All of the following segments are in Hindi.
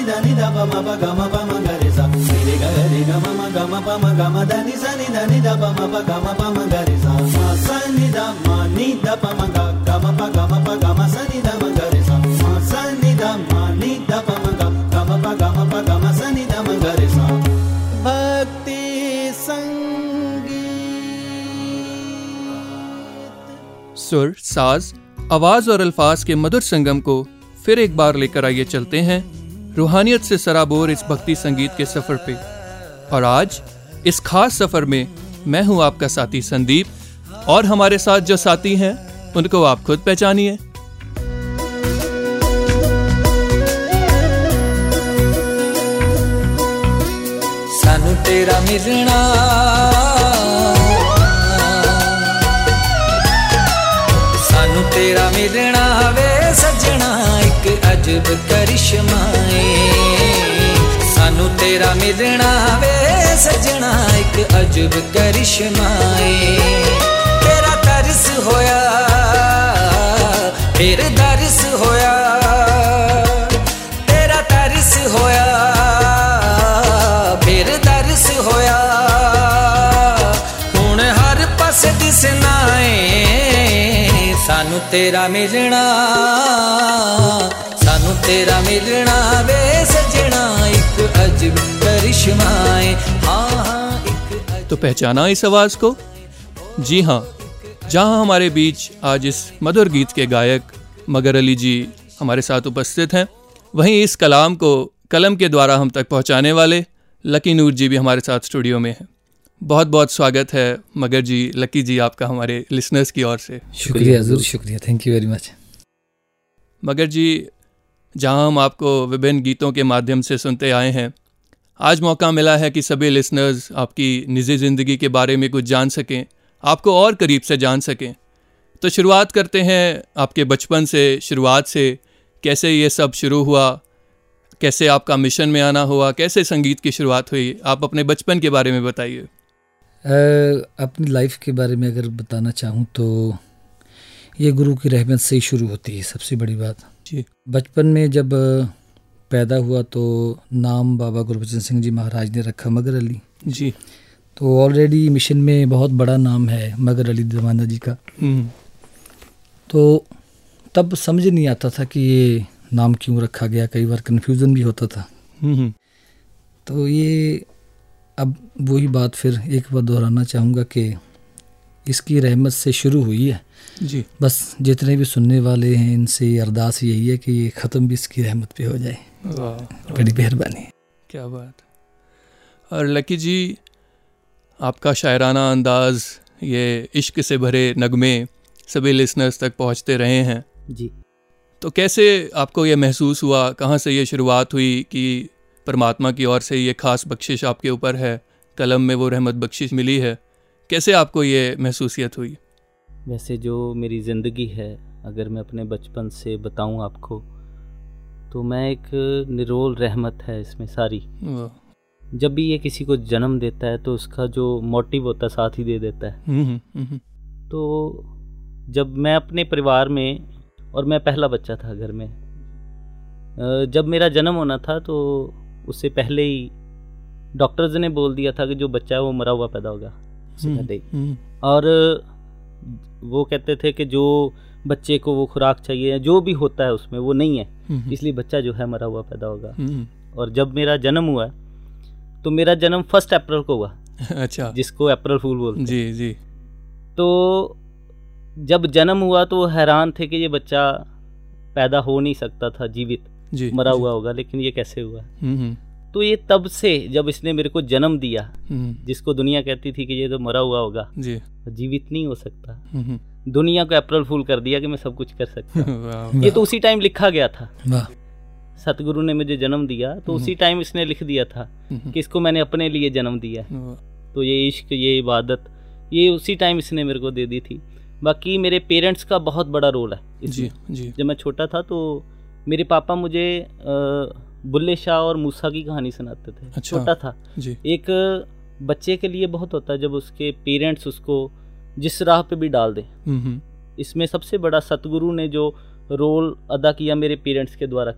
दा नि दा प म प ग म प म ग रे सा रे ग रे ग म ग म प म ग म दा नि सा नि दा प म प ग म प म ग रे सा म सा नि दा प म ग ग म प ग म सा नि दा म ग रे सा म सा नि दा प म ग ग म प ग म सा नि दा म ग रे सा। भक्ति संगीत। सुर, साज, आवाज और अल्फाज के मधुर संगम को फिर एक बार लेकर आइए चलते हैं रूहानियत से सराबोर इस भक्ति संगीत के सफर पे। और आज इस खास सफर में मैं हूं आपका साथी संदीप, और हमारे साथ जो साथी हैं उनको आप खुद पहचानिए। सानू तेरा मिलना, सानू तेरा मिलना वे सजना एक अजब करिश्माए। सानू तेरा मिलना वे सजना एक अजब करिश्माए। तेरा तरस होया फिर दरस होया, तेरा तरस होया फिर दरस होया। हुण हर पास दिसना है सानू तेरा मिलना, सानू तेरा मिलना वे सजना एक अजब करिश्माए। हाँ एक तो पहचाना इस आवाज को? जी हाँ, जहाँ हमारे बीच आज इस मधुर गीत के गायक मगर अली जी हमारे साथ उपस्थित हैं, वहीं इस कलाम को कलम के द्वारा हम तक पहुँचाने वाले लकी नूर जी भी हमारे साथ स्टूडियो में हैं। बहुत बहुत स्वागत है मगर जी, लकी जी आपका हमारे लिसनर्स की ओर से। शुक्रिया ज़रूर, शुक्रिया, थैंक यू वेरी मच। मगर जी, जहां हम आपको विभिन्न गीतों के माध्यम से सुनते आए हैं, आज मौका मिला है कि सभी लिसनर्स आपकी निजी ज़िंदगी के बारे में कुछ जान सकें, आपको और करीब से जान सकें। तो शुरुआत करते हैं आपके बचपन से, शुरुआत से कैसे ये सब शुरू हुआ, कैसे आपका मिशन में आना हुआ, कैसे संगीत की शुरुआत हुई, आप अपने बचपन के बारे में बताइए। अपनी लाइफ के बारे में अगर बताना चाहूँ तो ये गुरु की रहमत से ही शुरू होती है, सबसे बड़ी बात जी। बचपन में जब पैदा हुआ तो नाम बाबा गुरबचन सिंह जी महाराज ने रखा मगर अली जी। तो ऑलरेडी मिशन में बहुत बड़ा नाम है मगर अली दमाना जी का। तो तब समझ नहीं आता था कि ये नाम क्यों रखा गया, कई बार कन्फ्यूज़न भी होता था। तो ये अब वही बात फिर एक बार दोहराना चाहूँगा कि इसकी रहमत से शुरू हुई है जी। बस जितने भी सुनने वाले हैं इनसे अरदास यही है कि ये ख़त्म भी इसकी रहमत पे हो जाए। बड़ी मेहरबानी है। क्या बात। और लकी जी, आपका शायराना अंदाज़, ये इश्क से भरे नगमे सभी लिसनर्स तक पहुंचते रहे हैं जी। तो कैसे आपको ये महसूस हुआ, कहाँ से ये शुरुआत हुई कि परमात्मा की ओर से ये ख़ास बख्शिश आपके ऊपर है, कलम में वो रहमत बख्शिश मिली है, कैसे आपको ये महसूसियत हुई? वैसे जो मेरी ज़िंदगी है, अगर मैं अपने बचपन से बताऊं आपको, तो मैं एक निरोल रहमत है इसमें सारी। जब भी ये किसी को जन्म देता है तो उसका जो मोटिव होता है साथ ही दे देता है। तो जब मैं अपने परिवार में, और मैं पहला बच्चा था घर में, जब मेरा जन्म होना था तो उससे पहले ही डॉक्टर्स ने बोल दिया था कि जो बच्चा है वो मरा हुआ पैदा होगा उससे पहले ही। और वो कहते थे कि जो बच्चे को वो खुराक चाहिए, जो भी होता है उसमें वो नहीं है, इसलिए बच्चा जो है मरा हुआ पैदा होगा। और जब मेरा जन्म हुआ तो मेरा जन्म 1 अप्रैल को हुआ। अच्छा। जिसको अप्रैल फूल बोलते हैं। जी जी। तो जब जन्म हुआ तो हैरान थे कि ये बच्चा पैदा हो नहीं सकता था जीवित, जी, मरा जी। हुआ होगा, लेकिन ये कैसे हुआ। तो ये तब से जब इसने मेरे को जन्म दिया, जिसको दुनिया कहती थी कि ये तो मरा हुआ होगा, जी, जीवित नहीं हो सकता, दुनिया को अप्रैल फूल कर दिया कि मैं सब कुछ कर सकता हूँ। ये तो उसी टाइम लिखा गया था। सतगुरु ने मुझे जन्म दिया तो उसी टाइम इसने लिख दिया था कि इसको मैंने अपने लिए जन्म दिया। तो ये इश्क, ये इबादत, ये उसी टाइम इसने मेरे को दे दी थी। बाकी मेरे पेरेंट्स का बहुत बड़ा रोल है इसमें। जी। जब मैं छोटा था तो मेरे पापा मुझे बुल्ले शाह और मूसा की कहानी सुनाते थे। अच्छा। छोटा था जी। एक बच्चे के लिए बहुत होता है जब उसके पेरेंट्स उसको जिस राह पे भी डाल दें। इसमें सबसे बड़ा सतगुरु ने जो रोल अदा किया मेरे पेरेंट्स के द्वारा किया।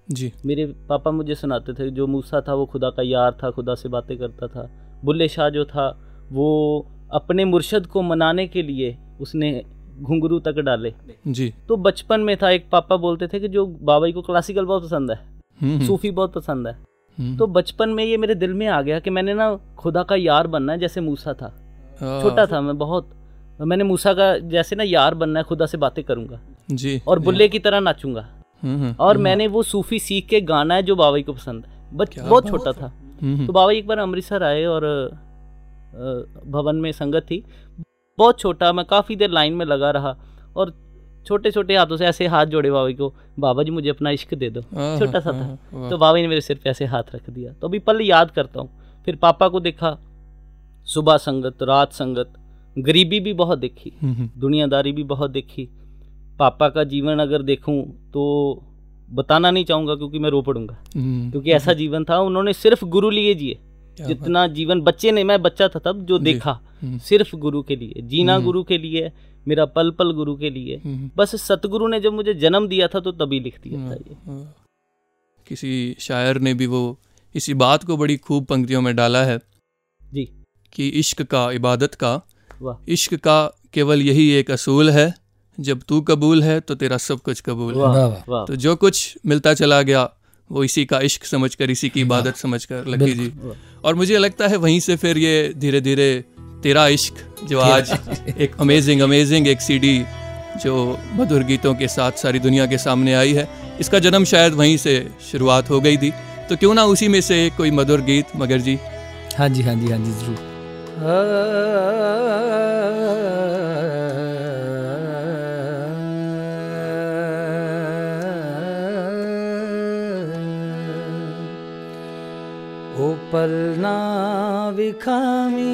जी। मेरे पापा मुझे सुनाते थे जो मूसा था वो खुदा का यार था, खुदा से बातें करता था। बुल्ले शाह जो था वो अपने मुर्शद को मनाने के लिए उसने घुंघरू तक डाले जी। तो बचपन में था, एक पापा बोलते थे कि जो बाबा जी को क्लासिकल बहुत पसंद है, सूफी बहुत पसंद है। तो बचपन में ये मेरे दिल में आ गया कि मैंने ना खुदा का यार बनना है जैसे मूसा था। छोटा था मैं बहुत, मैंने मूसा का जैसे ना यार बनना है, खुदा से बातें करूंगा जी और बुल्ले की तरह नाचूंगा। और मैंने वो सूफी सीख के गाना है जो बाबा जी को पसंद है। बहुत छोटा था। तो बाबा जी एक बार अमृतसर आए और भवन में संगत थी, बहुत छोटा, मैं काफ़ी देर लाइन में लगा रहा और छोटे छोटे हाथों से ऐसे हाथ जोड़े बाबा जी को, बाबा जी मुझे अपना इश्क दे दो। छोटा सा था। तो बाबा जी ने मेरे सिर पे ऐसे हाथ रख दिया। तो अभी पल याद करता हूँ। फिर पापा को देखा, सुबह संगत, रात संगत, गरीबी भी बहुत देखी, दुनियादारी भी बहुत देखी। पापा का जीवन अगर देखूं तो बताना नहीं चाहूँगा क्योंकि मैं रो पड़ूंगा, क्योंकि ऐसा जीवन था। उन्होंने सिर्फ गुरु लिए जिए, जितना जीवन बच्चे ने, मैं बच्चा था तब, जो देखा सिर्फ गुरु के लिए, जीना गुरु के लिए, मेरा पल पल गुरु के लिए। बस सतगुरु ने जब मुझे जन्म दिया था तो तभी लिख दिया था ये। किसी शायर ने भी वो इसी बात को बड़ी खूब पंक्तियों में डाला है जी कि इश्क का, इबादत का, वाह, इश्क का केवल यही एक असूल है, जब तू कबूल है तो तेरा सब कुछ कबूल है। तो जो कुछ मिलता चला गया वो इसी का इश्क समझकर, इसी की इबादत समझकर लकी जी। और मुझे लगता है वहीं से फिर ये धीरे धीरे तेरा इश्क जो आज एक अमेजिंग एक सीडी जो मधुर गीतों के साथ सारी दुनिया के सामने आई है, इसका जन्म शायद वहीं से शुरुआत हो गई थी। तो क्यों ना उसी में से कोई मधुर गीत मगर जी। हाँ जी जरूर। ओ पलना विखामी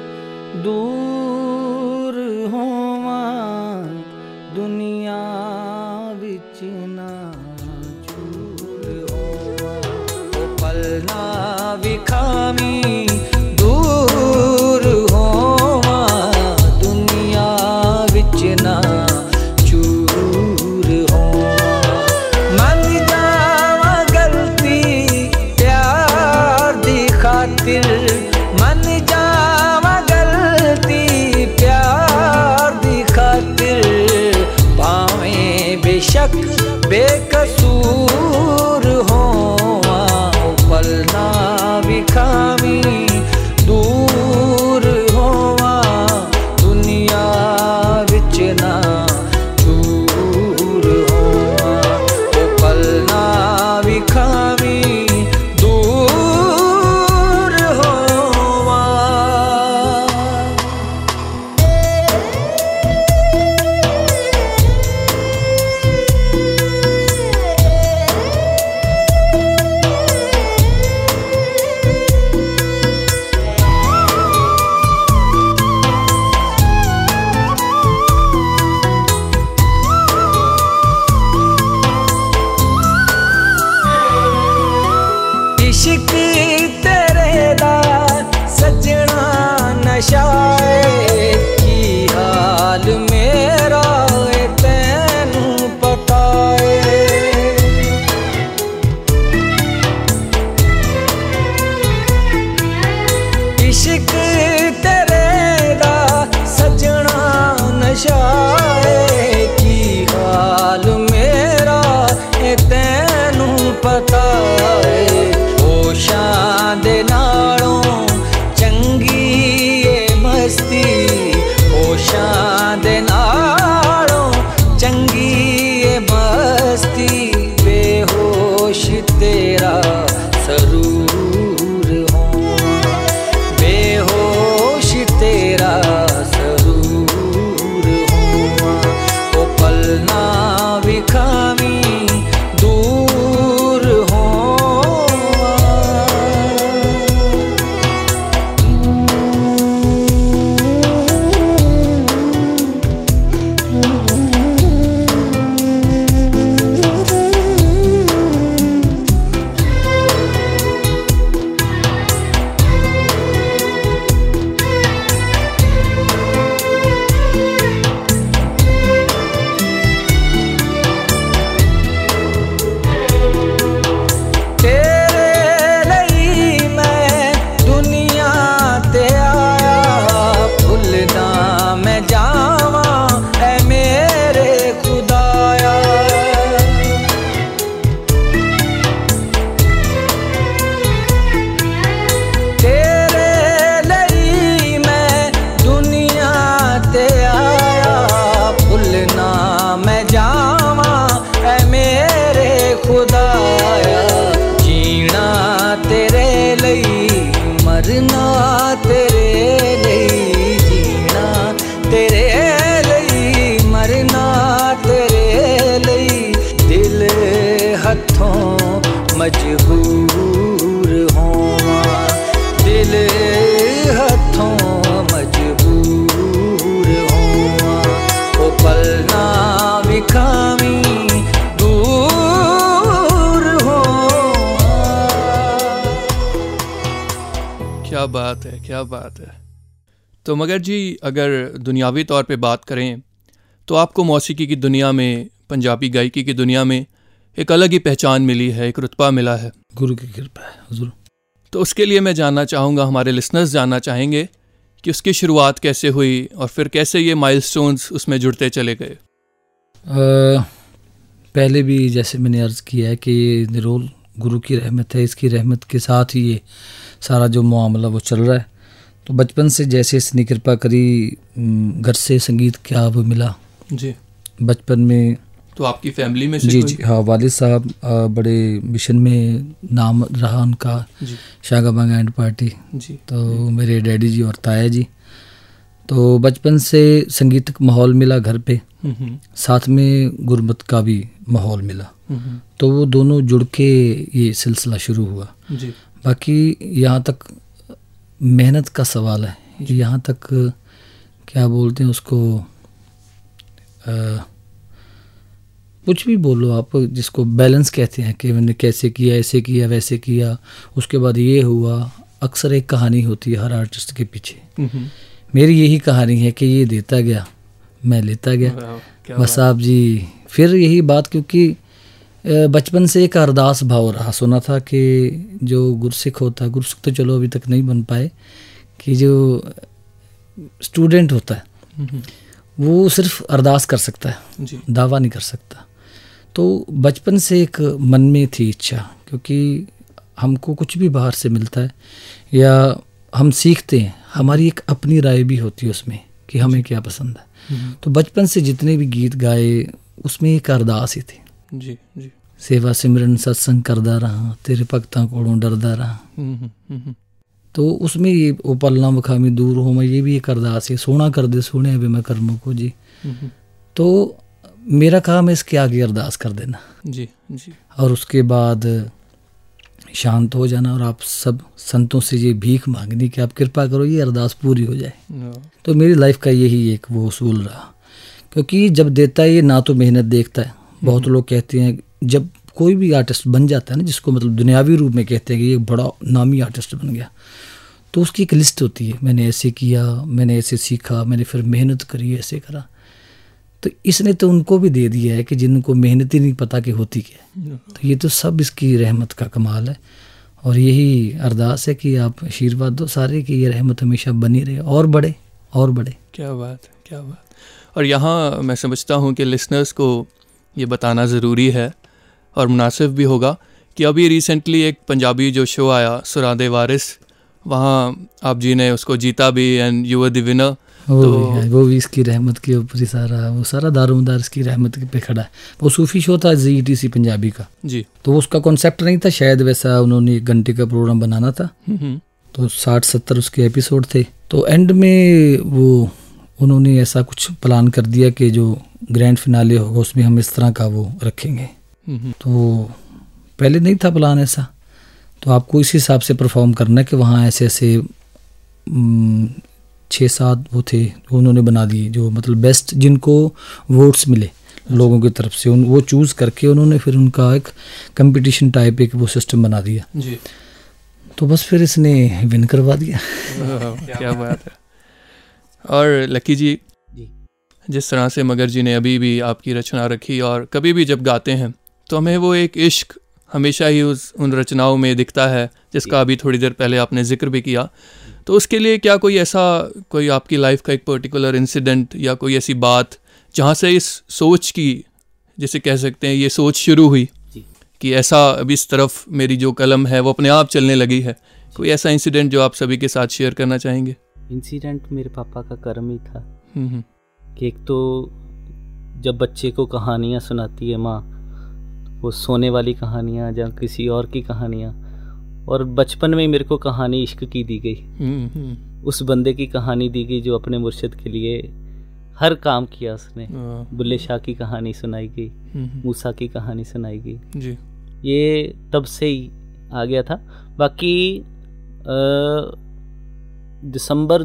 दूर होवा दुनिया विच ना चूर होवा। ओ पलना विखामी दूर होवा दुनिया विच ना चूर होवा। मन जावा गलती प्यार दी खातिर, मन जावा गलती प्यार दी खातिर, पावें बेशक बेकसूर होवा। पलना विखामी दूर होवा दुनिया विच ना चूर होवा। पलना विखामी ਲਈ ਮਰਨਾ ਤੇਰੇ ਲਈ ਜੀਣਾ ਤੇਰੇ ਲਈ ਮਰਨਾ ਤੇਰੇ ਲਈ ਦਿਲ ਹੱਥੋਂ ਮਜਬੂਰ ਹੋਵਾਂ ਦਿਲ ਹੱਥੋਂ ਮਜਬੂਰ ਹੋਵਾਂ ਉਹ ਪਲ ਨਾ ਵਿਖਾਵੀਂ क्या बात है, क्या बात है। तो मगर जी अगर दुनियावी तौर पे बात करें तो आपको मौसीकी की दुनिया में, पंजाबी गायकी की दुनिया में एक अलग ही पहचान मिली है, एक रुतबा मिला है। गुरु की कृपा है हुजूर। तो उसके लिए मैं जानना चाहूँगा, हमारे लिसनर्स जानना चाहेंगे कि उसकी शुरुआत कैसे हुई और फिर कैसे ये माइलस्टोन्स उसमें जुड़ते चले गए। पहले भी जैसे मैंने अर्ज़ किया है कि ये निरोल गुरु की रहमत है, इसकी रहमत के साथ ही ये सारा जो मामला वो चल रहा है। तो बचपन से जैसे इसने कृपा करी, घर से संगीत क्या वो मिला जी बचपन में। तो आपकी फैमिली में से जी जी हाँ, वालिद साहब बड़े मिशन में नाम रहा उनका, शागाबांग एंड पार्टी जी। तो मेरे डैडी जी और ताया जी, तो बचपन से संगीतक माहौल मिला घर पे, साथ में गुरबत का भी माहौल मिला। तो वो दोनों जुड़ के ये सिलसिला शुरू हुआ जी। बाकी यहाँ तक मेहनत का सवाल है, यहाँ तक क्या बोलते हैं उसको, कुछ भी बोलो आप, जिसको बैलेंस कहते हैं कि मैंने कैसे किया, ऐसे किया, वैसे किया, उसके बाद ये हुआ। अक्सर एक कहानी होती है हर आर्टिस्ट के पीछे। मेरी यही कहानी है कि ये देता गया, मैं लेता गया बस आप जी। फिर यही बात, क्योंकि बचपन से एक अरदास भाव रहा, सुना था कि जो गुरसिख होता है, गुरसिख तो चलो अभी तक नहीं बन पाए, कि जो स्टूडेंट होता है वो सिर्फ अरदास कर सकता है जी, दावा नहीं कर सकता। तो बचपन से एक मन में थी इच्छा, क्योंकि हमको कुछ भी बाहर से मिलता है या हम सीखते हैं, हमारी एक अपनी राय भी होती है उसमें कि हमें क्या पसंद है। तो बचपन से जितने भी गीत गाए उसमें एक अरदास ही थी जी जी। सेवा सिमरन सत्संग करदा रहा, तेरे भगतां कोलों डरदा रहा। तो उसमें ये ओ पलना वखामी दूर हो मैं, ये भी एक अरदास है, सोना कर दे सोने अभी मैं कर्मों को जी। तो मेरा काम है इसके आगे अरदास कर देना जी जी, और उसके बाद शांत हो जाना और आप सब संतों से ये भीख मांगनी कि आप कृपा करो ये अरदास पूरी हो जाए। तो मेरी लाइफ का यही एक वो उसूल रहा, क्योंकि जब देता है ये ना तो मेहनत देखता है। बहुत लोग कहते हैं जब कोई भी आर्टिस्ट बन जाता है ना, जिसको मतलब दुनियावी रूप में कहते हैं कि ये बड़ा नामी आर्टिस्ट बन गया, तो उसकी एक लिस्ट होती है, मैंने ऐसे किया, मैंने ऐसे सीखा, मैंने फिर मेहनत करी, ऐसे करा। तो इसने तो उनको भी दे दिया है कि जिनको मेहनत ही नहीं पता कि होती क्या है। तो ये तो सब इसकी रहमत का कमाल है, और यही अरदास है कि आप आशीर्वाद दो सारे कि ये रहमत हमेशा बनी रहे और बढ़े और बढ़े। क्या बात है, क्या बात। और यहाँ मैं समझता हूँ कि लिसनर्स को ये बताना ज़रूरी है और मुनासिब भी होगा कि अभी रिसेंटली एक पंजाबी जो शो आया सुरादे वारिस, वहाँ आप जी ने उसको जीता भी and you were the winner. वो भी इसकी रहमत के ऊपर ही सारा, वो सारा दारोमदार इसकी रहमत पे खड़ा है। वो सूफ़ी शो था ZTC पंजाबी का जी, तो उसका कॉन्सेप्ट नहीं था शायद वैसा, उन्होंने 1 घंटे का प्रोग्राम बनाना था, तो 60-70 उसके एपिसोड थे। तो एंड में वो उन्होंने ऐसा कुछ प्लान कर दिया कि जो ग्रैंड फिनाले होगा उसमें हम इस तरह का वो रखेंगे। तो पहले नहीं था प्लान ऐसा, तो आपको इस हिसाब से परफॉर्म करना है कि वहाँ ऐसे ऐसे 6-7 वो थे उन्होंने बना दिए, जो मतलब बेस्ट जिनको वोट्स मिले लोगों की तरफ से, वो चूज़ करके उन्होंने फिर उनका एक कंपटीशन टाइप एक वो सिस्टम बना दिया जी। तो बस फिर इसने विन करवा दिया। क्या बात है। और लकी जी, जिस तरह से मगर जी ने अभी भी आपकी रचना रखी और कभी भी जब गाते हैं तो हमें वो एक इश्क हमेशा ही उन रचनाओं में दिखता है, जिसका अभी थोड़ी देर पहले आपने जिक्र भी किया। तो उसके लिए क्या कोई ऐसा, कोई आपकी लाइफ का एक पर्टिकुलर इंसिडेंट या कोई ऐसी बात जहाँ से इस सोच की, जिसे कह सकते हैं ये सोच शुरू हुई कि ऐसा अब इस तरफ मेरी जो कलम है वो अपने आप चलने लगी है, कोई ऐसा इंसिडेंट जो आप सभी के साथ शेयर करना चाहेंगे? इंसिडेंट मेरे पापा का कर्म ही था कि एक तो जब बच्चे को कहानियाँ सुनाती है माँ, वो सोने वाली कहानियाँ या किसी और की कहानियाँ, और बचपन में मेरे को कहानी इश्क की दी गई, उस बंदे की कहानी दी गई जो अपने मुर्शिद के लिए हर काम किया उसने। बुल्ले शाह की कहानी सुनाई गई, मूसा की कहानी सुनाई गई जी। ये तब से ही आ गया था। बाकी दिसंबर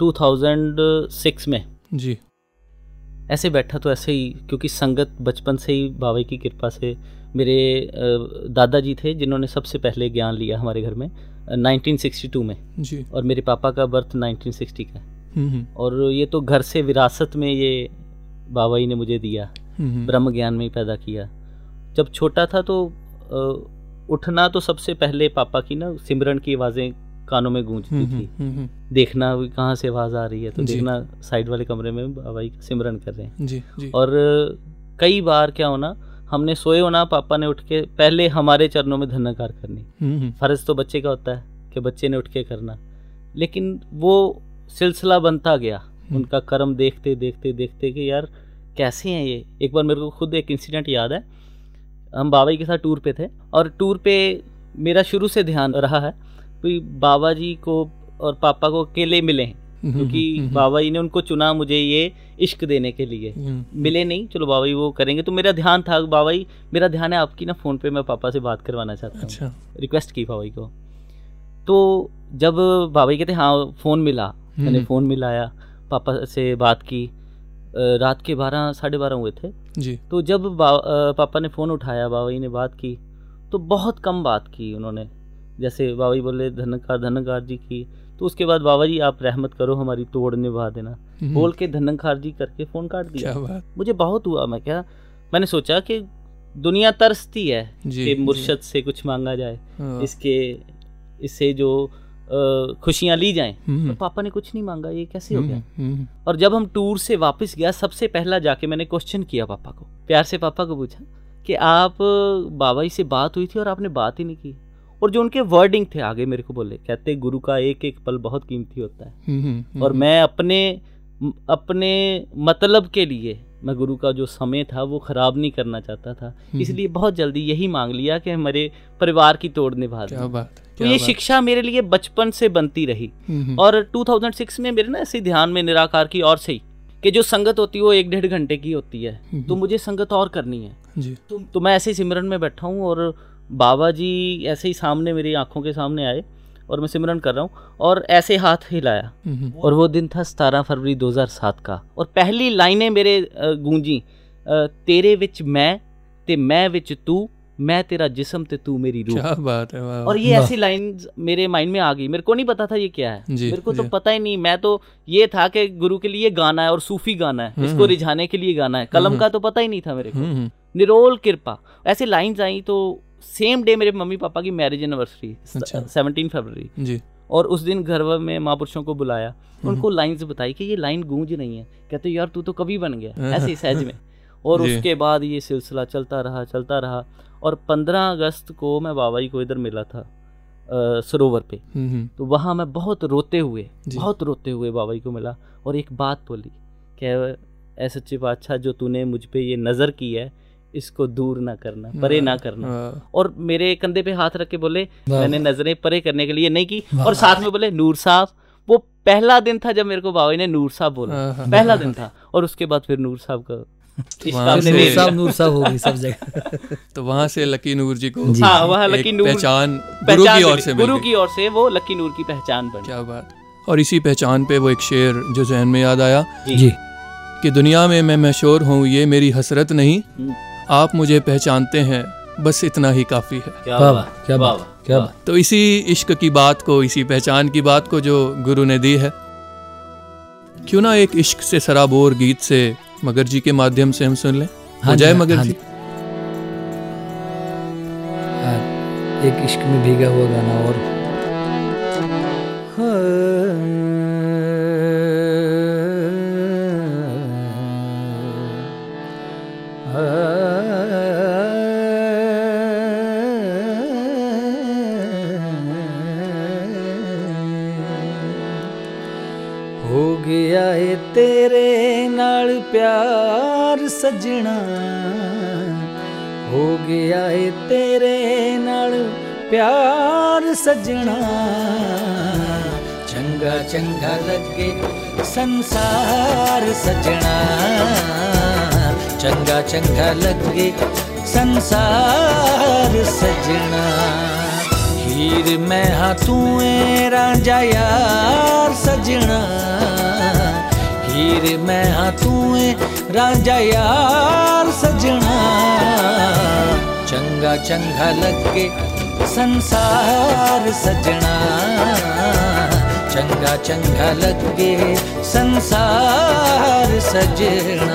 2006 में जी ऐसे बैठा तो ऐसे ही, क्योंकि संगत बचपन से ही बाबा की कृपा से, मेरे दादाजी थे जिन्होंने सबसे पहले ज्ञान लिया हमारे घर में 1962 में जी, और मेरे पापा का बर्थ 1960 का है। और ये तो घर से विरासत में ये बाबा जी ने मुझे दिया, ब्रह्म ज्ञान में ही पैदा किया। जब छोटा था तो उठना तो सबसे पहले पापा की ना सिमरन की आवाज़ें कानों में गूंजती थी, देखना कहाँ से आवाज़ आ रही है तो देखना साइड वाले कमरे में बाबा जी सिमरन कर रहे हैं जी। और कई बार क्या होना, हमने सोए होना, पापा ने उठ के पहले हमारे चरणों में धन्यकार करनी। फर्ज तो बच्चे का होता है कि बच्चे ने उठ के करना, लेकिन वो सिलसिला बनता गया उनका कर्म देखते देखते देखते कि यार कैसे हैं ये। एक बार मेरे को खुद एक इंसिडेंट याद है, हम बाबा जी के साथ टूर पे थे और टूर पे मेरा शुरू से ध्यान रहा है कि बाबा जी को और पापा को अकेले मिले, क्योंकि बाबा जी ने उनको चुना मुझे ये इश्क देने के लिए। मिले नहीं, चलो बाबा जी वो करेंगे, तो मेरा ध्यान था बाबा जी मेरा ध्यान है आपकी ना फ़ोन पे मैं पापा से बात करवाना चाहता हूँ। अच्छा। रिक्वेस्ट की बाबा जी को। तो जब बाबा जी कहते हाँ फ़ोन मिला, मैंने फ़ोन मिलाया, पापा से बात की। रात के 12 साढ़े 12 हुए थे जी। तो जब पापा ने फ़ोन उठाया, बाबा जी ने बात की तो बहुत कम बात की उन्होंने। जैसे बाबा जी बोले धन्यकार जी की, तो उसके बाद बाबा जी आप रहमत करो हमारी तोड़ निभा देना बोल के धन्यकार जी करके फ़ोन काट दिया। मुझे बहुत हुआ, मैंने सोचा कि दुनिया तरसती है कि मुर्शद से कुछ मांगा जाए, इससे जो खुशियाँ ली जाएं, तो पापा ने कुछ नहीं मांगा, ये कैसे हो गया। और जब हम टूर से वापस गया, सबसे पहला जाके मैंने क्वेश्चन किया पापा को, प्यार से पापा को पूछा कि आप बाबा जी से बात हुई थी और आपने बात ही नहीं की। और जो उनके वर्डिंग थे आगे मेरे को बोले, कहते गुरु का एक एक पल बहुत कीमती होता है और मैं अपने मतलब के लिए मैं गुरु का जो समय था वो ख़राब नहीं करना चाहता था, इसलिए बहुत जल्दी यही मांग लिया कि हमारे परिवार की तोड़ निभा दें। तो ये शिक्षा मेरे लिए बचपन से बनती रही। और 2006 में मेरे ना ऐसे ध्यान में निराकार की और से ही कि जो संगत होती है वो 1-1.5 घंटे की होती है, तो मुझे संगत और करनी है जी। तो मैं ऐसे ही सिमरन में बैठा हूँ और बाबा जी ऐसे ही सामने मेरी आंखों के सामने आए और मैं सिमरन कर रहा हूँ और ऐसे हाथ हिलाया। और वो दिन था 17 फरवरी 2007 का और पहली लाइनें मेरे गूंजी, तेरे विच मैं ते मैं विच तू, मैं तेरा जिस्म ते तू मेरी रूह। क्या बात है, वाह। और ये ऐसी लाइन मेरे माइंड में आ गई, मेरे को नहीं पता था ये क्या है, मेरे को तो पता ही नहीं। मैं तो ये था कि गुरु के लिए गाना है और सूफी गाना है, इसको रिझाने के लिए गाना है, कलम का तो पता ही नहीं था मेरे को। निरोल कृपा ऐसे लाइन्स आई। तो सेम डे मेरे मम्मी पापा की मैरिज एनिवर्सरी 17 फरवरी जी। और उस दिन घर में महापुरुषों को बुलाया, उनको लाइन्स बताई कि ये लाइन गूंज रही है। कहते यार तू तो कभी बन गया ऐसे सहज में। और उसके बाद ये सिलसिला चलता रहा। और 15 अगस्त को मैं बाबा जी को इधर मिला था सरोवर पे। तो वहाँ मैं बहुत रोते हुए बाबा जी को मिला और एक बात बोली कि ऐ सच्चे बादशाह, जो तूने मुझ पे ये नज़र की है इसको दूर ना करना, परे ना करना। और मेरे कंधे पे हाथ रख के बोले, मैंने नजरें परे करने के लिए नहीं की। और साथ में बोले नूर साहब। वो पहला दिन था जब मेरे को बाबा जी ने नूर साहब बोला, पहला दिन था। और उसके बाद फिर नूर साहब का नूर साहब होगी सब जगह। तो वहाँ से लकी नूर जी को वहाँ लकी नूर पहचान गुरु की ओर से वो लकी नूर की पहचान बनी। क्या बात। और इसी पहचान पे वो एक शेर जो जहन में याद आया जी, कि दुनिया में मैं मशहूर हूँ ये मेरी हसरत नहीं, आप मुझे पहचानते हैं बस इतना ही काफ़ी है। क्या बात। तो इसी इश्क की बात को, इसी पहचान की बात को जो गुरु ने दी है, क्यों ना एक इश्क से सराबोर गीत से मगर जी के माध्यम से हम सुन लें। हो जाए मगर जी। एक इश्क में भीगा हुआ गाना। और हो गया है तेरे नाल प्यार सजना, हो गया है तेरे नाल प्यार सजना, चंगा चंगा लगे संसार सजना, चंगा चंगा लगे संसार सजना। हीर मैं हाँ तू रांझा यार सजना, हीर मैं हाँ तू रांझा यार सजना, चंगा चंगा लगे संसार सजना, चंगा चंगा लगे संसार सजना।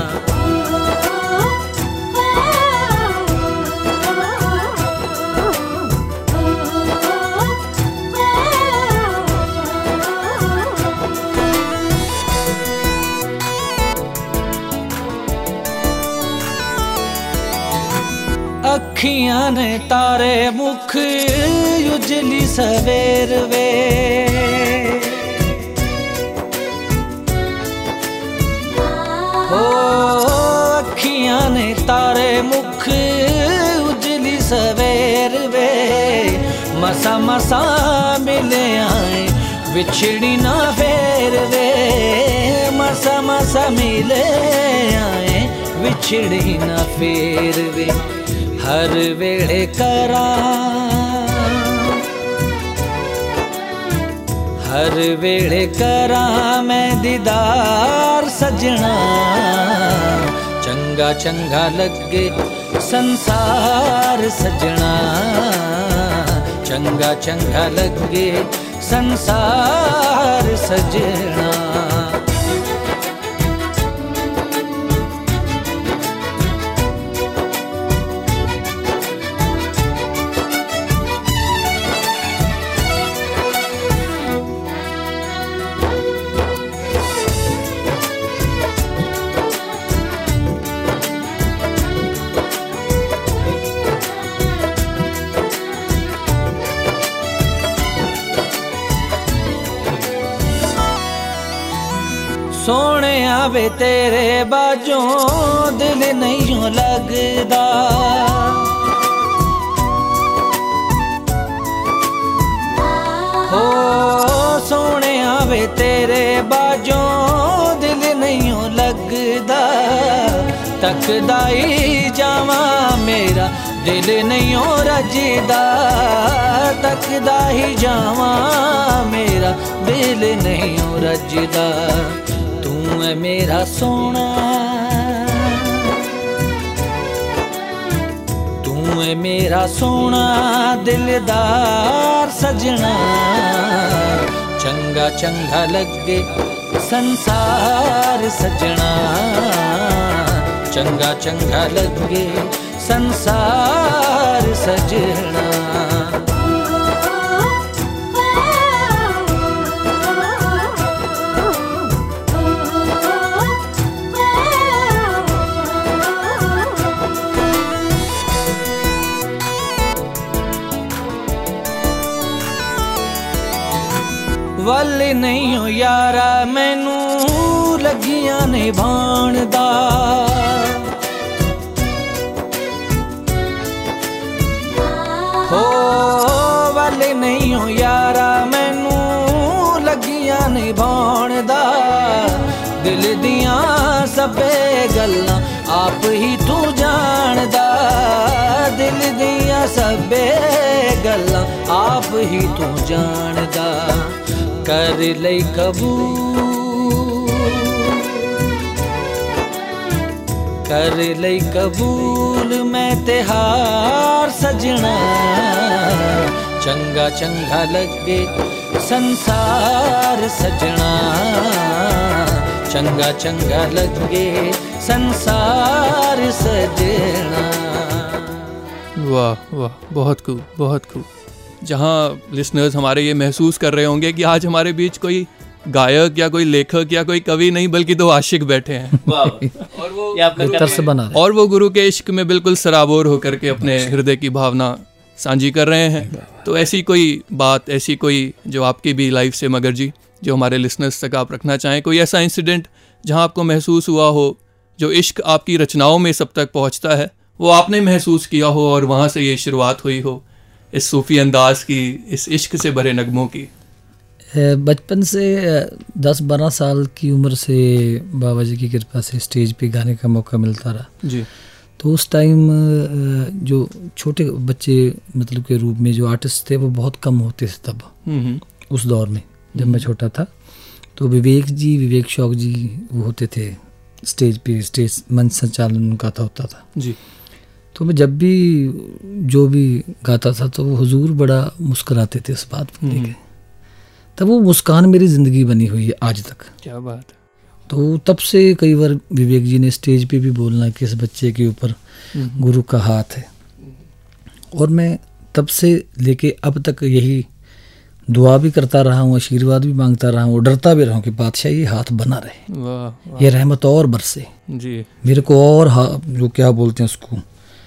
अखियां ने तारे मुख उजली सवेर वे, हो अखियां ने तारे मुख उजली सवेर वे, मसा मसा मिले आए बिछड़ी ना फेर वे, मसा मसा मिले आए बिछड़ी ना फेर वे। हर वेले करा हर वेले करा मैं दीदार सजना, चंगा चंगा लगे संसार सजना, चंगा चंगा लगे संसार सजना। सोने आवे तेरे बाजों दिल नहीं लगदा, हो सोने आवे तेरे बाजों दिल नहीं लगदा, तकदा ही जावा मेरा दिल नहीं रजदा, तकदा ही जावा मेरा दिल नहीं रजदा। तू है मेरा सोना, तू है मेरा सोना दिलदार सजना, चंगा चंगा लगे संसार सजना, चंगा चंगा लगे संसार सजना। वल नहीं हो यारा मैनू लगियां निभाण दा, हो वल नहीं हो यारा मैनू लगियां निभाण दा, दिल दियां सबे गल्लां आप ही तू जानदा, दिल दियां सबे गल्लां आप ही तू जानदा। कर लई कबूल, कर लई कबूल मैं तिहार सजना, चंगा चंगा लगे संसार सजना, चंगा चंगा लगे संसार सजना। वाह वाह, बहुत खूब बहुत खूब। जहाँ लिसनर्स हमारे ये महसूस कर रहे होंगे कि आज हमारे बीच कोई गायक या कोई लेखक या कोई कवि नहीं बल्कि दो आशिक बैठे हैं और वो गुरु के इश्क में बिल्कुल सराबोर होकर के अपने हृदय की भावना साझी कर रहे हैं। तो ऐसी कोई बात, ऐसी कोई जो आपकी भी लाइफ से मगर जी, जो हमारे लिसनर्स तक आप रखना चाहें, कोई ऐसा इंसिडेंट जहाँ आपको महसूस हुआ हो, जो इश्क आपकी रचनाओं में सब तक पहुँचता है, वो आपने महसूस किया हो और वहाँ से ये शुरुआत हुई हो, इस सूफी अंदाज की, इस इश्क से भरे नगमों की? बचपन से 10-12 साल की उम्र से बाबा जी की कृपा से स्टेज पे गाने का मौका मिलता रहा जी। तो उस टाइम जो छोटे बच्चे मतलब के रूप में जो आर्टिस्ट थे वो बहुत कम होते थे तब उस दौर में जब मैं छोटा था। तो विवेक शौक जी वो होते थे स्टेज पे, स्टेज मंच संचालन उनका होता था जी। तो मैं जब भी जो भी गाता था तो वो हुजूर बड़ा मुस्कुराते थे उस बात को लेके, तब वो मुस्कान मेरी ज़िंदगी बनी हुई है आज तक। क्या बात है। तो तब से कई बार विवेक जी ने स्टेज पे भी बोलना कि इस बच्चे के ऊपर गुरु का हाथ है, और मैं तब से लेके अब तक यही दुआ भी करता रहा हूँ, आशीर्वाद भी मांगता रहा हूँ, डरता भी रहा हूँ कि बादशाह ये हाथ बना रहे, वाह, ये रहमत और बरसे जी, मेरे को, और जो क्या बोलते हैं उसको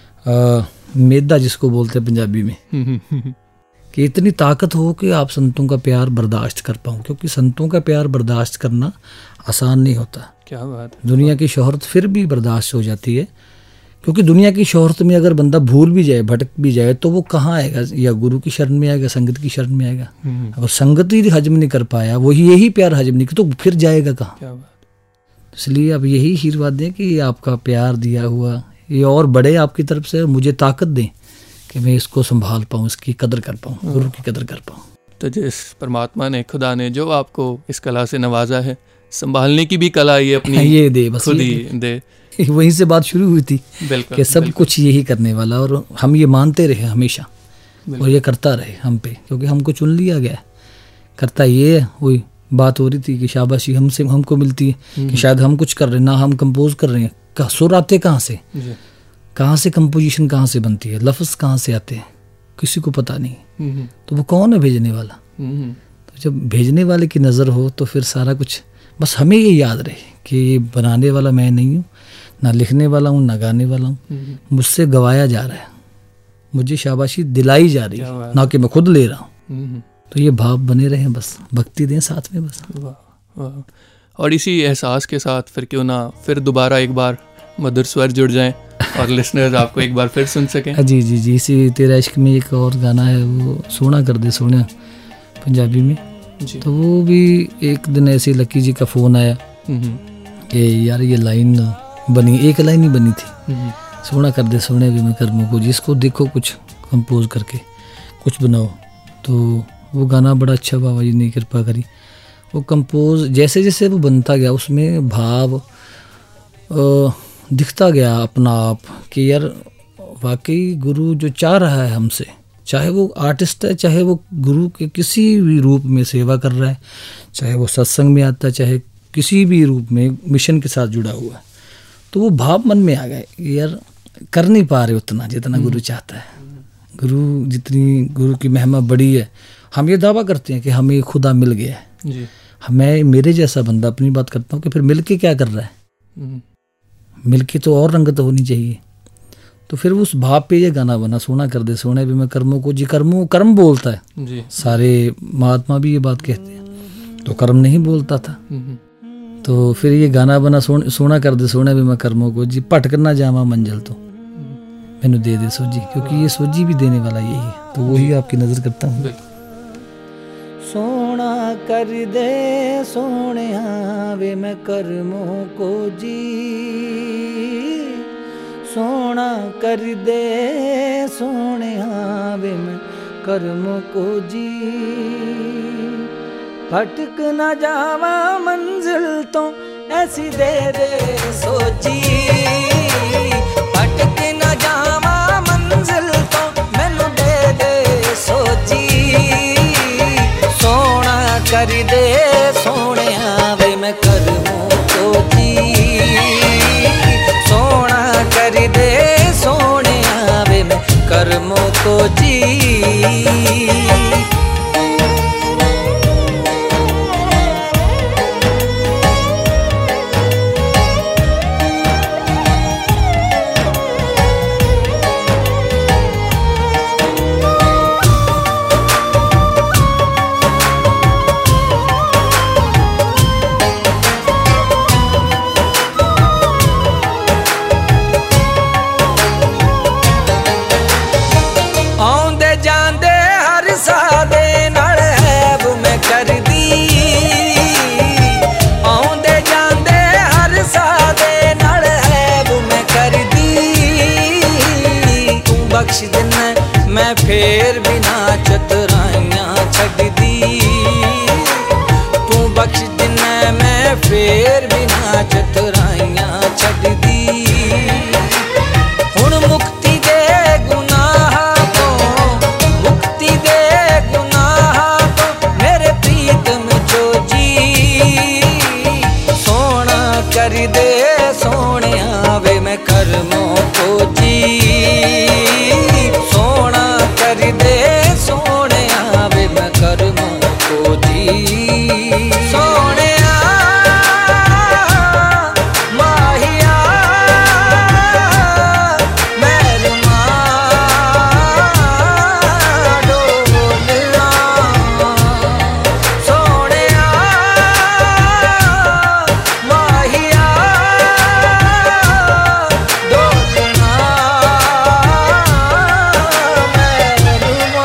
मेदा जिसको बोलते हैं पंजाबी में, कि इतनी ताकत हो कि आप संतों का प्यार बर्दाश्त कर पाऊँ, क्योंकि संतों का प्यार बर्दाश्त करना आसान नहीं होता। क्या बात है। दुनिया की शोहरत फिर भी बर्दाश्त हो जाती है, क्योंकि दुनिया की शोहरत में अगर बंदा भूल भी जाए, भटक भी जाए, तो वो कहाँ आएगा, या गुरु की शरण में आएगा, संगत की शरण में आएगा। अगर संगत ही हजम नहीं कर पाया, वही यही प्यार हजम नहीं, तो फिर जाएगा कहाँ। क्या बात। इसलिए आप यही आशीर्वाद दें कि आपका प्यार दिया हुआ ये और बड़े आपकी तरफ से, मुझे ताकत दें कि मैं इसको संभाल पाऊँ, इसकी कदर कर पाऊँ, गुरु की कदर कर पाऊँ। तो जिस परमात्मा ने, खुदा ने जो आपको इस कला से नवाजा है, संभालने की भी कला ये अपनी ये दे, बस खुद ही दे। वहीं से बात शुरू हुई थी कि सब कुछ यही करने वाला, और हम ये मानते रहे हमेशा, और ये करता रहे हम पे, क्योंकि हमको चुन लिया गया है। करता ये है, वही बात हो रही थी कि शाबाशी हमको मिलती है कि शायद हम कुछ कर रहे हैं, ना हम कंपोज कर रहे हैं, सुर आते कहाँ से, कहाँ से कंपोजिशन कहाँ से बनती है, लफ्ज़ कहाँ से आते हैं, किसी को पता नहीं। तो वो कौन है भेजने वाला? तो जब भेजने वाले की नज़र हो तो फिर सारा कुछ, बस हमें ये याद रहे कि ये बनाने वाला मैं नहीं हूँ, ना लिखने वाला हूँ, ना गाने वाला हूँ, मुझसे गवाया जा रहा है, मुझे शाबाशी दिलाई जा रही है, ना कि मैं खुद ले रहा हूँ। तो ये भाव बने रहे, बस भक्ति दें साथ में, बस। वाह वाह। और इसी एहसास के साथ फिर क्यों ना फिर दोबारा एक बार मधुर स्वर जुड़ जाएं और लिसनर्स आपको एक बार फिर सुन सकें। जी जी जी। इसी तेरा इश्क में एक और गाना है, वो सोना कर दे सोना, पंजाबी में जी। तो वो भी एक दिन ऐसे लकी जी का फ़ोन आया कि यार ये लाइन बनी, एक लाइन ही बनी थी, सोना कर दे सोने भी मैं कर्मों को, जिसको देखो कुछ कंपोज करके कुछ बनाओ। तो वो गाना बड़ा अच्छा बाबा जी ने कृपा करी, वो कंपोज जैसे जैसे वो बनता गया उसमें भाव दिखता गया अपना आप कि यार वाकई गुरु जो चाह रहा है हमसे, चाहे वो आर्टिस्ट है, चाहे वो गुरु के किसी भी रूप में सेवा कर रहा है, चाहे वो सत्संग में आता है, चाहे किसी भी रूप में मिशन के साथ जुड़ा हुआ है, तो वो भाव मन में आ गए यार कर नहीं पा रहे उतना जितना गुरु चाहता है। जितनी गुरु की महिमा बड़ी है, हम ये दावा करते हैं कि हमें खुदा मिल गया है जी। हमें मेरे जैसा बंदा, अपनी बात करता हूँ कि फिर मिल के क्या कर रहा है, मिल के तो और रंगत होनी चाहिए। तो फिर उस भाव पे ये गाना बना, सोना कर दे सोने भी मैं कर्मों को, जी कर्म बोलता है जी। सारे महात्मा भी ये बात कहते हैं, तो कर्म नहीं बोलता था। तो फिर ये गाना बना, सोना कर दे सोने भी मैं कर्मों को, जी भटक ना जावा मंजिल तो मैनू दे दे सोजी, क्योंकि ये सोजी भी देने वाला यही है, तो वही आपकी नजर करता हूँ। सोना कर दे सोने वे मैं कर्मों को जी, सोना कर दे सोने वे मैं कर्मों को जी, भटक न जावा मंजिल तो ऐसी दे दे सोची, भटक न जावा मंजिल तो मैनू दे दे सोची, सोना कर दे सोने वे मैं कर्मों को जी, सोना कर दे सोने वे मैं कर्मों को जी। बख्श दिना मैं फेर भी ना चतुराइयां छड़ दी हुण मुक्ति दे गुनाह तो मुक्ति दे गुनाह तो मेरे प्रीतम जो जी सोना कर दे सोने वे मैं कर्मों को जी सोना कर दे सोने वे मैं कर्मों को जी सोने माहिया मैरमा डोलना सोने माहिया डोलना मैरमा।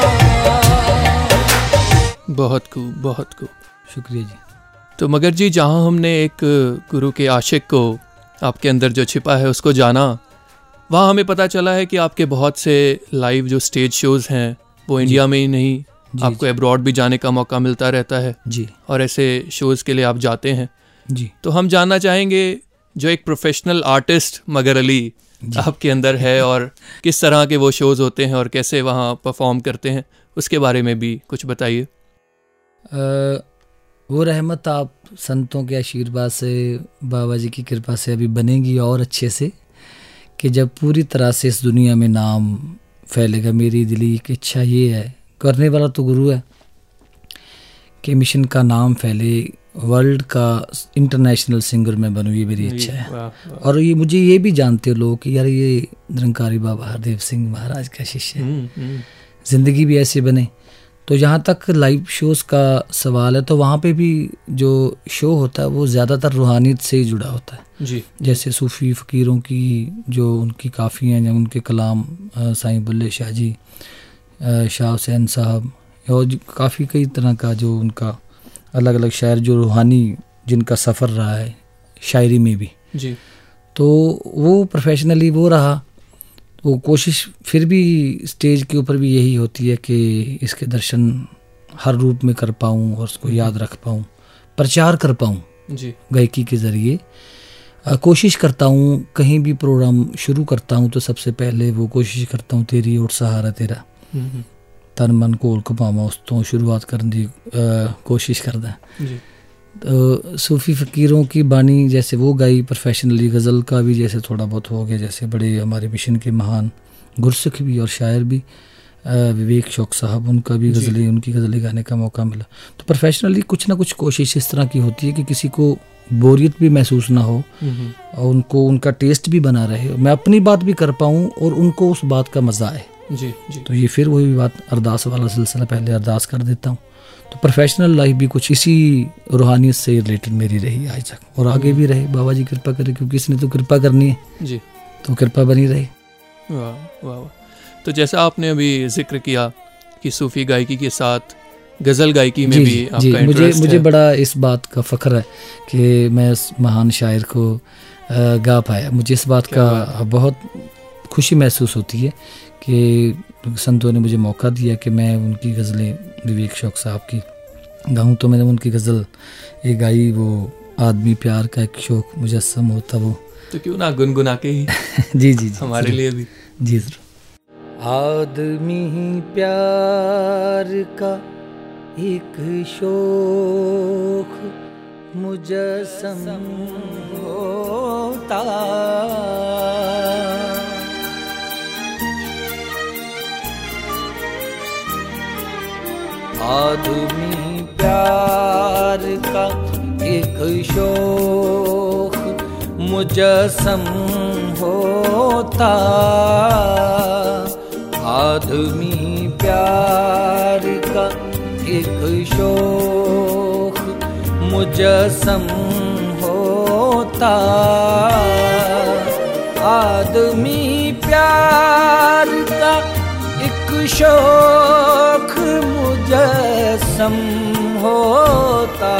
बहुत खूब, बहुत खूब, शुक्रिया जी। तो मगर जी, जहाँ हमने एक गुरु के आशिक को आपके अंदर जो छिपा है उसको जाना, वहाँ हमें पता चला है कि आपके बहुत से लाइव जो स्टेज शोज़ हैं वो इंडिया में ही नहीं, आपको अब्रॉड भी जाने का मौका मिलता रहता है जी, और ऐसे शोज़ के लिए आप जाते हैं जी। तो हम जानना चाहेंगे जो एक प्रोफेशनल आर्टिस्ट मगर अली आपके अंदर है और किस तरह के वो शोज़ होते हैं और कैसे वहाँ परफॉर्म करते हैं, उसके बारे में भी कुछ बताइए। वो रहमत आप संतों के आशीर्वाद से, बाबा जी की कृपा से अभी बनेगी और अच्छे से, कि जब पूरी तरह से इस दुनिया में नाम फैलेगा। मेरी दिली की इच्छा ये है, करने वाला तो गुरु है, कि मिशन का नाम फैले, वर्ल्ड का इंटरनेशनल सिंगर में बनूँ, ये मेरी इच्छा है। वाह, वाह। और ये मुझे ये भी जानते हो लोग कि यार ये निरंकारी बाबा हरदेव सिंह महाराज का शिष्य है, ज़िंदगी भी ऐसे बने। तो जहाँ तक लाइव शोज़ का सवाल है, तो वहाँ पे भी जो शो होता है वो ज़्यादातर रूहानियत से ही जुड़ा होता है जी। जैसे सूफ़ी फ़कीरों की जो उनकी काफ़ियाँ हैं, उनके कलाम, साईं बुल्ले शाह जी, शाह हुसैन साहब, और काफ़ी कई तरह का जो उनका अलग अलग शायर जो रूहानी जिनका सफ़र रहा है शायरी में भी जी। तो वो प्रोफेशनली वो रहा। वो कोशिश फिर भी स्टेज के ऊपर भी यही होती है कि इसके दर्शन हर रूप में कर पाऊँ और उसको याद रख पाऊँ, प्रचार कर पाऊँ जी। गायकी के ज़रिए। कोशिश करता हूँ कहीं भी प्रोग्राम शुरू करता हूँ तो सबसे पहले वो कोशिश करता हूँ तेरी ओर सहारा तेरा, तन मन कोल कपावा, उस तो शुरुआत करने की कोशिश करदा। तो सूफ़ी फ़कीरों की बानी जैसे वो गाई प्रोफेशनली, गज़ल का भी जैसे थोड़ा बहुत हो गया, जैसे बड़े हमारे मिशन के महान गुरसिख भी और शायर भी विवेक शौक साहब, उनका भी गज़लें, उनकी गज़लें गाने का मौका मिला। तो प्रोफेशनली कुछ ना कुछ कोशिश इस तरह की होती है कि किसी को बोरियत भी महसूस ना हो और उनको उनका टेस्ट भी बना रहे, मैं अपनी बात भी कर पाऊँ और उनको उस बात का मज़ा आए। जी जी। तो ये फिर वही बात, अरदास वाला सिलसिला, पहले अरदास कर देता हूँ। तो प्रोफेशनल लाइफ भी कुछ इसी रूहानियत से रिलेटेड मेरी रही आज तक और आगे भी रहे, बाबा जी कृपा करे, क्योंकि इसने तो कृपा करनी है जी, तो कृपा बनी रही। वाह वाह। तो जैसा आपने अभी जिक्र किया कि सूफ़ी गायकी के साथ गज़ल गायकी में भी आपका इंटरेस्ट है। मुझे बड़ा इस बात का फ़ख्र है कि मैं इस महान शायर को गा पाया। मुझे इस बात का बहुत खुशी महसूस होती है कि संतों ने मुझे मौका दिया कि मैं उनकी गज़लें, विवेक शौक साहब की गाऊँ। तो मैंने उनकी गज़ल एक गाई, वो आदमी प्यार का एक शौक मुजस्सम होता वो, तो क्यों ना गुनगुना के ही जी जी जी हमारे लिए भी। जी ज़रूर। आदमी प्यार का एक शौक मुजस्सम होता, आदमी प्यार का एक शौक मुजस्सम होता, आदमी प्यार का एक शौक मुजस्सम होता, आदमी प्यार का एक शौक मुजस्सम होता,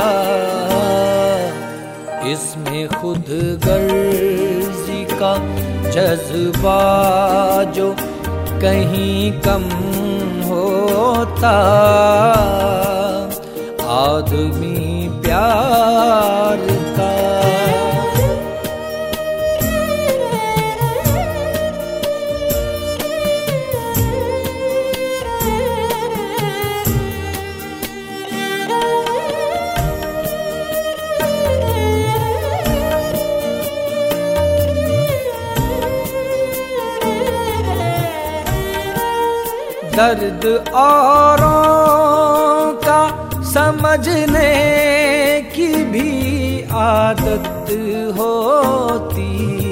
इसमें खुद गर्जी का जज्बा जो कहीं कम होता, आदमी प्यार का। दर्द औरों का समझने की भी आदत होती,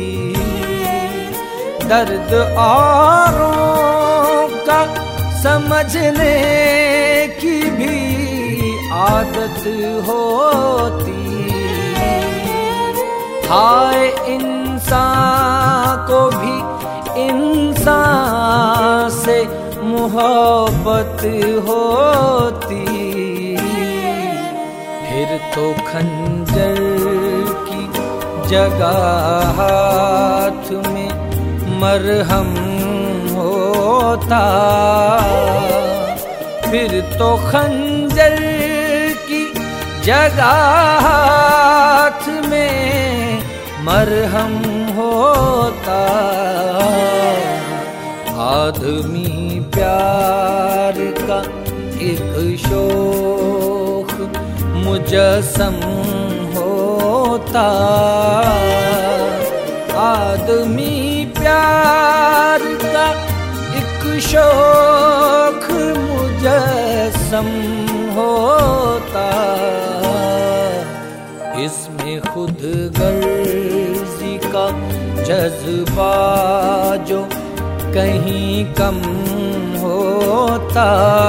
दर्द औरों का समझने की भी आदत होती। हाय इंसान को भी इंसान से मोहब्बत होती, फिर तो खंजर की जगह हाथ में मरहम होता, फिर तो खंजर की जगह हाथ में मरहम होता। आदमी प्यार का एक शौक मुजस्सम होता, आदमी प्यार का एक शौक मुजस्सम होता। इसमें खुद गर्जी का जज्बा जो कहीं कम होता,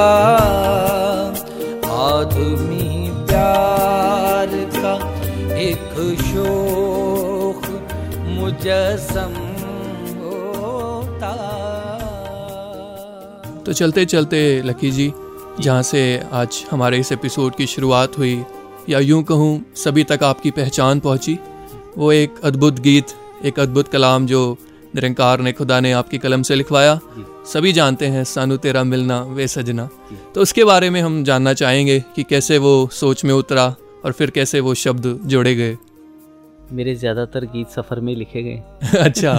आदमी प्यार का एक शौक मुजस्सम होता। तो चलते चलते लकी जी, जहाँ से आज हमारे इस एपिसोड की शुरुआत हुई, या यूं कहूँ सभी तक आपकी पहचान पहुँची, वो एक अद्भुत गीत, एक अद्भुत कलाम जो निरंकार ने, खुदा ने आपकी कलम से लिखवाया। सभी जानते हैं सानू तेरा मिलना वे सजना। तो उसके बारे में हम जानना चाहेंगे कि कैसे वो सोच में उतरा और फिर कैसे वो शब्द जोड़े गए। मेरे ज़्यादातर गीत सफ़र में लिखे गए। अच्छा।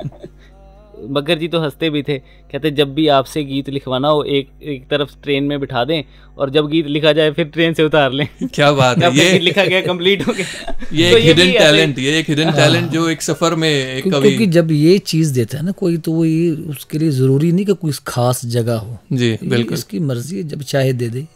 मगर जी तो हंसते भी थे, कहते जब भी आपसे गीत लिखवाना हो एक तरफ ट्रेन में बिठा दें और जब गीत लिखा जाए फिर ट्रेन से उतार लें। क्या बात है, ये लिखा गया, कंप्लीट हो गया। ये तो एक हिडन टैलेंट, ये एक हिडन टैलेंट जो एक सफर में एक कवि, क्योंकि जब ये चीज़ देता है ना कोई, तो वो ये उसके लिए ज़रूरी नहीं कि कोई खास जगह हो। जी बिल्कुल, इसकी मर्जी है, जब चाहे दे दे।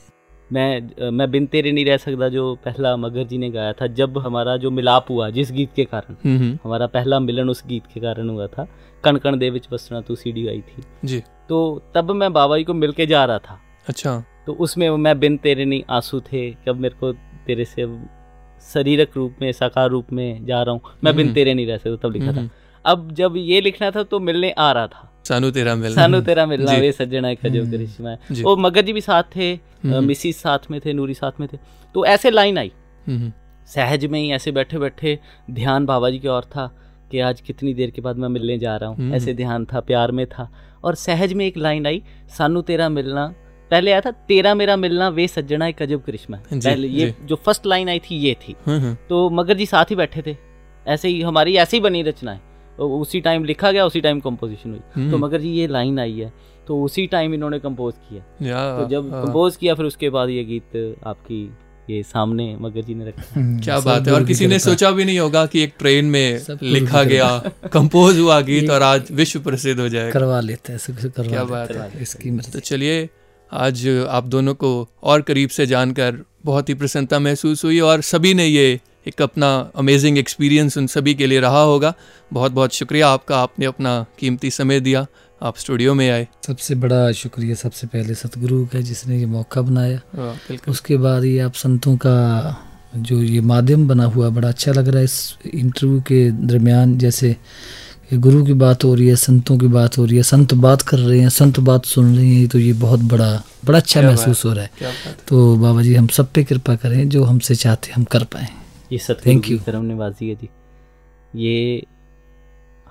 मैं बिन तेरे नहीं रह सकता जो पहला मगर जी ने गाया था, जब हमारा जो मिलाप हुआ जिस गीत के कारण, हमारा पहला मिलन उस गीत के कारण हुआ था, कण कण दे विच बसना तू सीडी आई थी जी। तो तब मैं बाबा जी को मिल के जा रहा था। अच्छा। तो उसमें मैं बिन तेरे नहीं आंसू थे, कब मेरे को तेरे से शारीरिक रूप में, साकार रूप में जा रहा हूँ, मैं बिन तेरे नहीं रह सकता, तब लिखा था। अब जब ये लिखना था तो मिलने आ रहा था, सानू तेरा मिलना वे सज्जना एक अजब करिश्मा है। और मगर जी भी साथ थे, मिसिस साथ में थे, नूरी साथ में थे। तो ऐसे लाइन आई सहज में ही, ऐसे बैठे बैठे ध्यान बाबा जी की ओर था कि आज कितनी देर के बाद मैं मिलने जा रहा हूँ, ऐसे ध्यान था, प्यार में था। और सहज में एक लाइन आई, सानू तेरा मिलना, पहले आया था तेरा मेरा मिलना वे सज्जना एक अजब करिश्मा है। पहले ये जो फर्स्ट लाइन आई थी ये थी। तो मगर जी साथ ही बैठे थे, ऐसे ही हमारी ऐसी बनी रचना है, उसी टाइम लिखा गया, उसी टाइम कंपोजिशन हुई। तो मगर जी ये लाइन आई है तो उसी टाइम इन्होंने कंपोज किया। तो जब कंपोज किया फिर उसके बाद ये गीत आपकी ये सामने मगर जी ने रखा। क्या बात है। और किसी ने सोचा भी नहीं होगा कि एक ट्रेन में लिखा गया, कंपोज हुआ गीत और आज विश्व प्रसिद्ध हो जाएगा। करवा लेते हैं, क्या बात है इसकी। तो चलिए, आज आप दोनों को और करीब से जानकर बहुत ही प्रसन्नता महसूस हुई और सभी ने ये एक अपना अमेजिंग एक्सपीरियंस उन सभी के लिए रहा होगा। बहुत बहुत शुक्रिया आपका, आपने अपना कीमती समय दिया, आप स्टूडियो में आए। सबसे बड़ा शुक्रिया सबसे पहले सतगुरु का जिसने ये मौका बनाया। उसके बाद ये आप संतों का जो ये माध्यम बना हुआ, बड़ा अच्छा लग रहा है इस इंटरव्यू के दरमियान। जैसे गुरु की बात हो रही है, संतों की बात हो रही है, संत बात कर रहे हैं, संत बात सुन रहे हैं, तो ये बहुत बड़ा अच्छा महसूस हो रहा है। तो बाबा जी हम सब पे कृपा करें, जो हमसे चाहते हम कर पाएँ। ये सतगुरु की करम नवाजी है जी। ये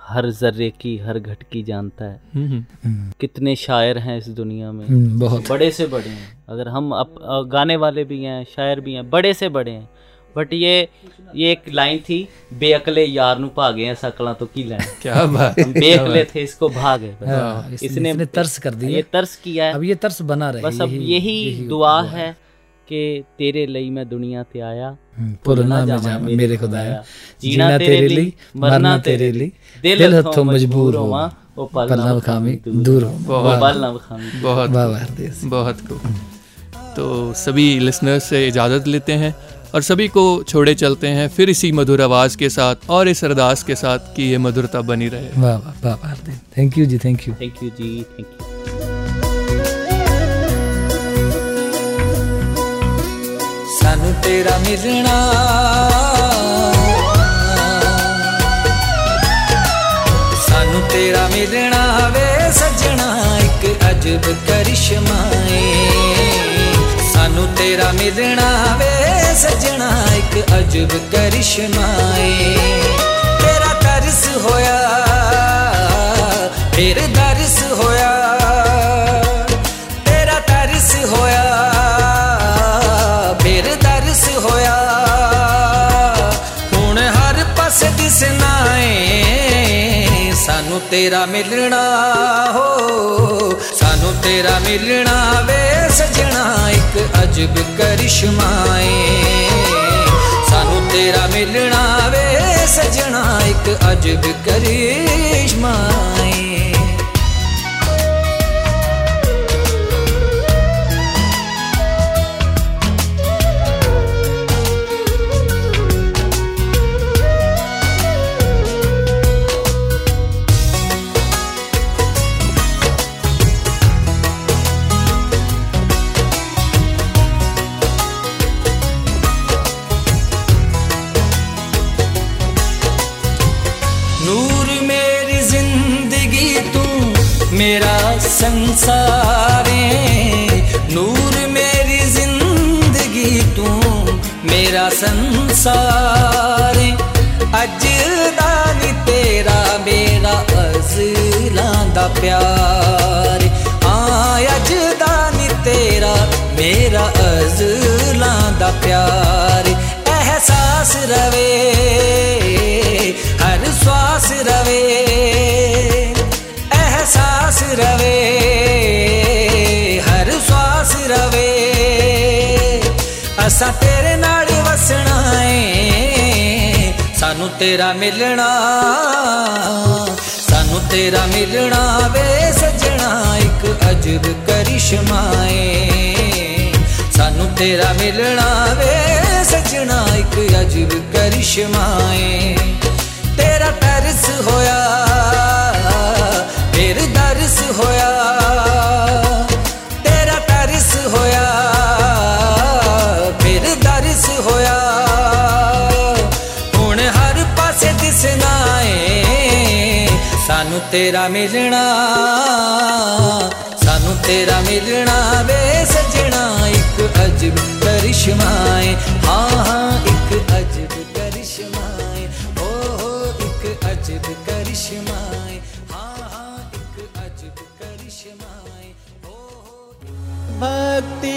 हर जर्रे की हर घटकी जानता है। कितने शायर हैं इस दुनिया में, बहुत बड़े से बड़े हैं। अगर हम गाने वाले भी हैं, शायर भी हैं, बड़े से बड़े हैं। बट ये एक लाइन थी, बेअकले यार नू भागे हैं सकला तो की लाइन। क्या बात, बेअकले थे इसको भागे, इसने तरस कर दिया, ये तरस किया है। अब ये तरस बना रहे। बस अब यही दुआ है कि तेरे लिए मैं दुनिया ते आया, पुरना में जा मेरे खुदाया, जीना तेरे लिए मरना तेरे लिए, दिल हथों मजबूर होवा ओ पल ना खामी दूर हो। बहुत बहुत खूब। तो सभी लिसनर्स से इजाज़त लेते हैं और सभी को छोड़े चलते हैं फिर इसी मधुर आवाज़ के साथ और इस अरदास के साथ कि ये मधुरता बनी रहे। वाह वाह वाह, थैंक यू जी, थैंक यू जी, थैंक यू। सानू तेरा मिलना, सानू तेरा मिलना वे सजना एक अजब करिश्माए। सानू तेरा मिलना वे सजना एक अजब करिश्माए। तेरा तरस होया फिर दरस होया, तेरा तरस होया फिर दरस होया। हुण हर पासे दिसना है सानू तेरा मिलना हो, सानू तेरा मिलना वे सजना एक अजब करिश्माए। सानू तेरा मिलना वे सजना एक अजब करिश्माए। मेरा संसारे, नूर मेरी जिंदगी तू मेरा संसारे। अज दा नी तेरा मेरा अज़लां दा प्यार, अज दा नी तेरा मेरा अज़लां दा प्यार। एहसास रवे हर श्वास रवे, एहसास रवे हर श्वास रवे। असा तेरे नाल वसना है, सानू तेरा मिलना, सानू तेरा मिलना वे सजना एक अजब करिश्माए। सानू तेरा मिलना वे सजना एक अजब करिश्माए। तेरा तरस होया फिर दरस होया, तेरा तरस होया फिर दरस होया। हुण हर पासे दिसना है सानू तेरा मिलना, सानू तेरा मिलना वे सजना एक अजब करिश्माए। हाँ हाँ एक अजब करिश्माए, ओ एक अजब करिश्माए। हाँ हाँ एक अजब करिश्माए। भक्ति